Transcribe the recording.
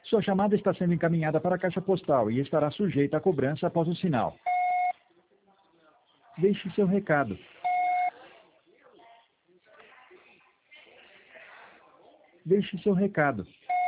Sua chamada está sendo encaminhada para a caixa postal e estará sujeita à cobrança após o sinal. Deixe seu recado. Deixe seu recado.